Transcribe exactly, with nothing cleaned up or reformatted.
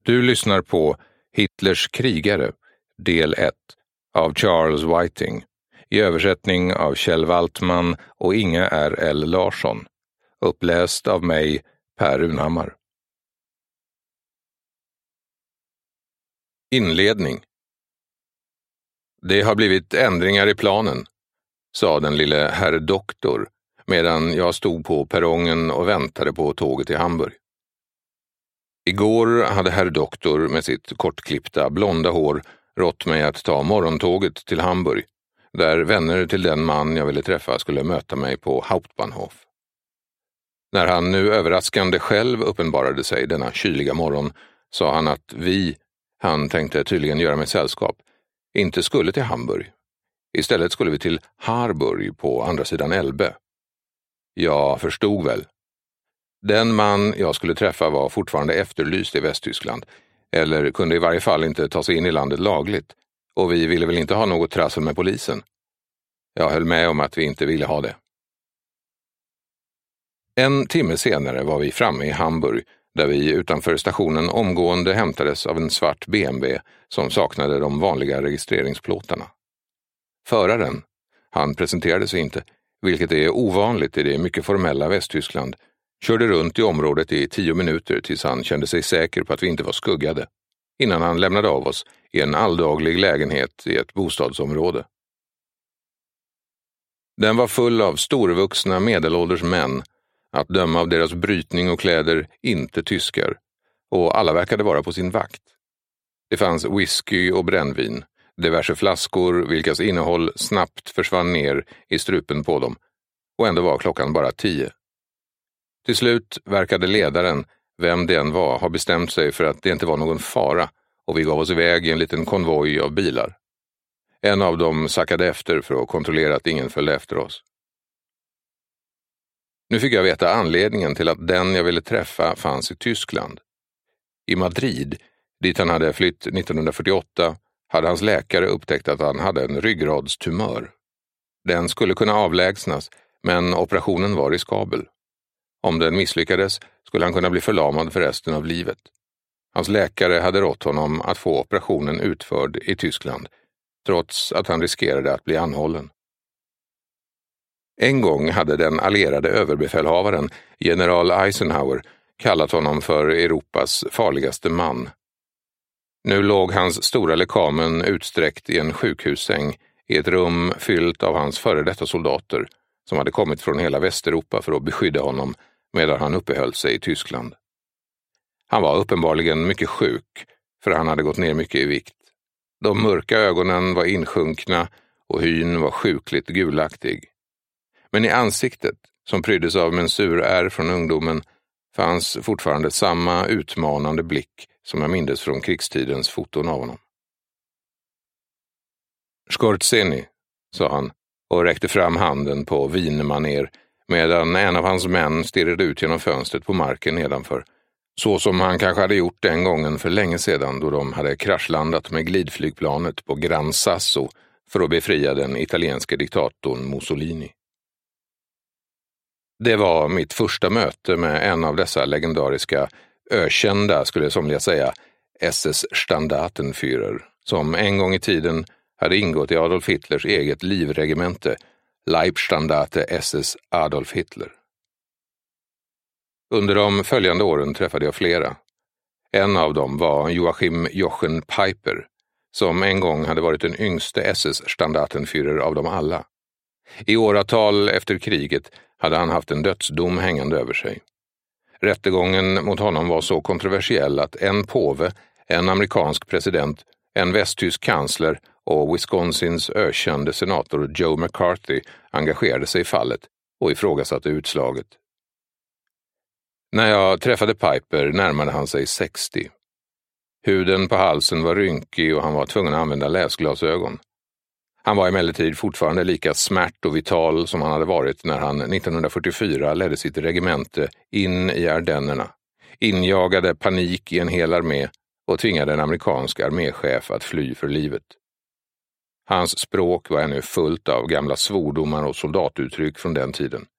Du lyssnar på Hitlers krigare, del ett av Charles Whiting, i översättning av Kjell Waltman och Inge R L Larsson, uppläst av mig, Per Runhammar. Inledning. Det har blivit ändringar i planen, sa den lille herr doktor medan jag stod på perrongen och väntade på tåget till Hamburg. Igår hade herr doktor med sitt kortklippta blonda hår rått mig att ta morgontåget till Hamburg, där vänner till den man jag ville träffa skulle möta mig på Hauptbahnhof. När han nu överraskande själv uppenbarade sig denna kyliga morgon sa han att vi, han tänkte tydligen göra mig sällskap, inte skulle till Hamburg. Istället skulle vi till Harburg på andra sidan Elbe. Jag förstod väl. Den man jag skulle träffa var fortfarande efterlyst i Västtyskland, eller kunde i varje fall inte ta sig in i landet lagligt, och vi ville väl inte ha något trassel med polisen. Jag höll med om att vi inte ville ha det. En timme senare var vi framme i Hamburg, där vi utanför stationen omgående hämtades av en svart B M W som saknade de vanliga registreringsplåtarna. Föraren, han presenterade sig inte, vilket är ovanligt i det mycket formella Västtyskland, körde runt i området i tio minuter tills han kände sig säker på att vi inte var skuggade, innan han lämnade av oss i en alldaglig lägenhet i ett bostadsområde. Den var full av storvuxna medelålders män, att döma av deras brytning och kläder inte tyskar, och alla verkade vara på sin vakt. Det fanns whisky och brännvin, diverse flaskor vilkas innehåll snabbt försvann ner i strupen på dem, och ändå var klockan bara tio. Till slut verkade ledaren, vem det än var, ha bestämt sig för att det inte var någon fara, och vi gav oss iväg i en liten konvoj av bilar. En av dem sackade efter för att kontrollera att ingen följde efter oss. Nu fick jag veta anledningen till att den jag ville träffa fanns i Tyskland. I Madrid, dit han hade flytt nittonhundrafyrtioåtta, hade hans läkare upptäckt att han hade en ryggradstumör. Den skulle kunna avlägsnas, men operationen var riskabel. Om den misslyckades skulle han kunna bli förlamad för resten av livet. Hans läkare hade rått honom att få operationen utförd i Tyskland, trots att han riskerade att bli anhållen. En gång hade den allierade överbefälhavaren, general Eisenhower, kallat honom för Europas farligaste man. Nu låg hans stora lekamen utsträckt i en sjukhussäng i ett rum fyllt av hans före detta soldater, som hade kommit från hela Västeuropa för att beskydda honom medan han uppehöll sig i Tyskland. Han var uppenbarligen mycket sjuk, för han hade gått ner mycket i vikt. De mörka ögonen var insjunkna och hyn var sjukligt gulaktig. Men i ansiktet, som pryddes av mensurär från ungdomen, fanns fortfarande samma utmanande blick som jag mindes från krigstidens foton av honom. Skorzeny, sa han och räckte fram handen på vinmaner medan en av hans män stirrade ut genom fönstret på marken nedanför, så som han kanske hade gjort den gången för länge sedan då de hade kraschlandat med glidflygplanet på Gran Sasso för att befria den italienske diktatorn Mussolini. Det var mitt första möte med en av dessa legendariska, ökända, skulle somliga säga, S S-Standartenführer, som en gång i tiden hade ingått i Adolf Hitlers eget livregemente, Leibstandarte S S Adolf Hitler. Under de följande åren träffade jag flera. En av dem var Joachim Jochen Peiper, som en gång hade varit den yngste S S-Standartenführer av dem alla. I åratal efter kriget hade han haft en dödsdom hängande över sig. Rättegången mot honom var så kontroversiell att en påve, en amerikansk president, en västtysk kansler och Wisconsins ökände senator Joe McCarthy engagerade sig i fallet och ifrågasatte utslaget. När jag träffade Piper närmade han sig sextio. Huden på halsen var rynkig och han var tvungen att använda läsglasögon. Han var emellertid fortfarande lika smärt och vital som han hade varit när han nittonhundrafyrtiofyra ledde sitt regemente in i Ardennerna, injagade panik i en hel armé och tvingade en amerikansk arméchef att fly för livet. Hans språk var ännu fullt av gamla svordomar och soldatuttryck från den tiden.